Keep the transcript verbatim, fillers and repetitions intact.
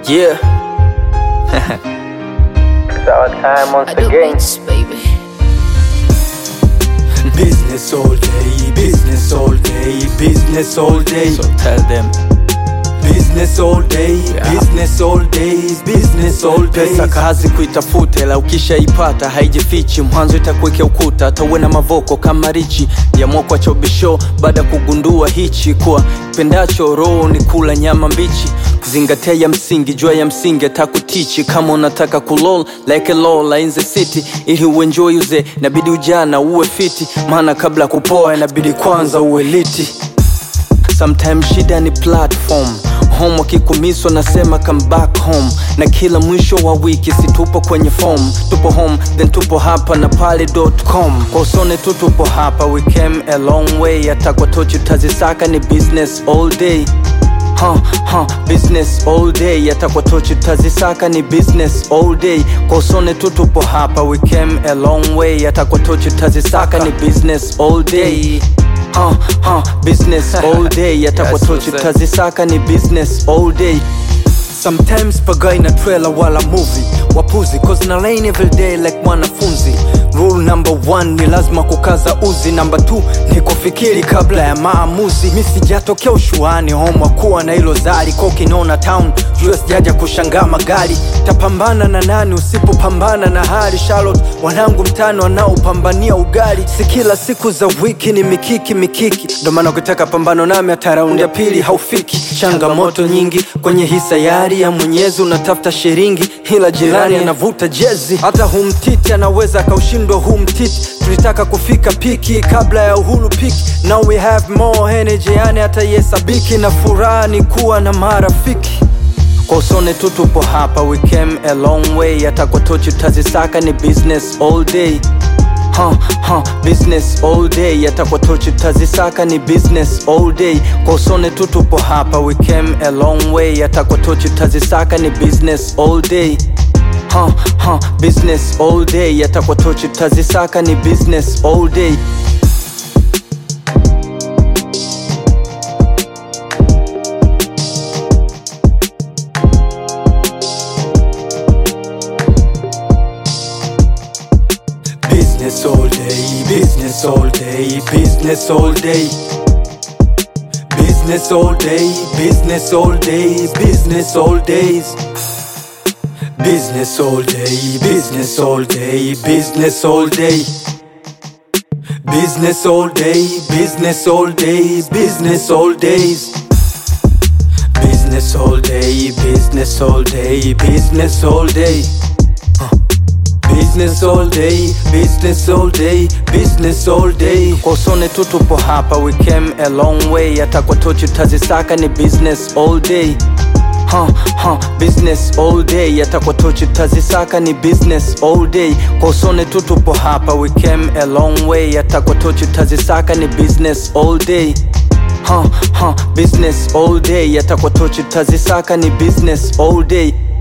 Yeah. It's our time once again. Baby. Business all day, business all day, business all day. So tell them. Business all day, Yeah. business all day, business all day. Pesa kazi kuitafuta, la ukishaipata haijifichi. Mwanzo itakuwekea ukuta, hata uwe na mavoko kama richi ya moko chobisho. Baada kugundua hichi kuwa pendacho roho ni kula nyama mbichi. Kuzingatia ya msingi, jua ya msingi atakutichi. Kama unataka kulol like a lola in the city, ili uenjoy uze inabidi ujana uwe fiti. Maana kabla kupoa inabidi kwanza uwe liti. Sometimes shida ni platform. Home wakikumiswa nasema come back home. Na kila mwisho wa wiki si tupo kwenye form. Tupo home then tupo hapa na pale dot com. Kwa usone tu tupo hapa, we came a long way. Hata kwa tochi tazisaka ni business all day. Huh, huh, business all day. Hata kwa tochi tazisaka ni business all day. Kwa usone tu tupo hapa, we came a long way. Hata kwa tochi tazisaka ni business all day. Huh, huh, business all day. Hata kwa tochi tazisaka ni business all day. Sometimes pagai na trailer wala movie wapuzi, cause na lane every day like mwanafunzi. Rule number one ni lazima kukaza uzi. Number two ni kufikiri kabla ya maamuzi. Mi sijatokea ushuani home wakuwa na ilo zari. Kwa ukinona town jua sijaja kushangaa magari. Tapambana na nani usipopambana na hali. Charlotte wanangu mtano wanaopambania ugali. Si kila siku za wiki ni mikiki mikiki. Ndo maana ukitaka pambano nami hata raundi ya pili haufiki. Changamoto nyingi kwenye hii sayari ya Mwenyezi. Unatafuta shiringi hila jirani anavuta jezi. Hata humtiti anaweza kaushindwa humtiti. Tulitaka kufika piki kabla ya uhuru piki. Now we have more energy, yani hata yesabiki. Na furaha ni kuwa na marafiki. Kwa usone tu tupo hapa, we came a long way. Hata kwa tochi tazisaka ni business all day. Huh, huh, business all day. Hata kwa tochi tazisaka ni business all day. Kwa usone tu tupo hapa, we came a long way. Hata kwa tochi tazisaka ni business all day. Huh, huh, business all day. Hata kwa tochi tazisaka ni business all day. Business all day, business all day, business all day. Business all day, business all day, business all days. Business all day, business all day, business all day. Business all day, business all day, business all days. Business all day, business all day, business all day. Business all day, business all day, business all day. Kwa usone tu tupo hapa, we came a long way. Hata kwa tochi tazisaka ni business all day. Huh, huh, business all day. Hata kwa tochi tazisaka ni business all day. Kwa usone tu tupo hapa, we came a long way. Hata kwa tochi tazisaka ni business all day. Huh, huh, business all day. Hata kwa tochi tazisaka ni business all day.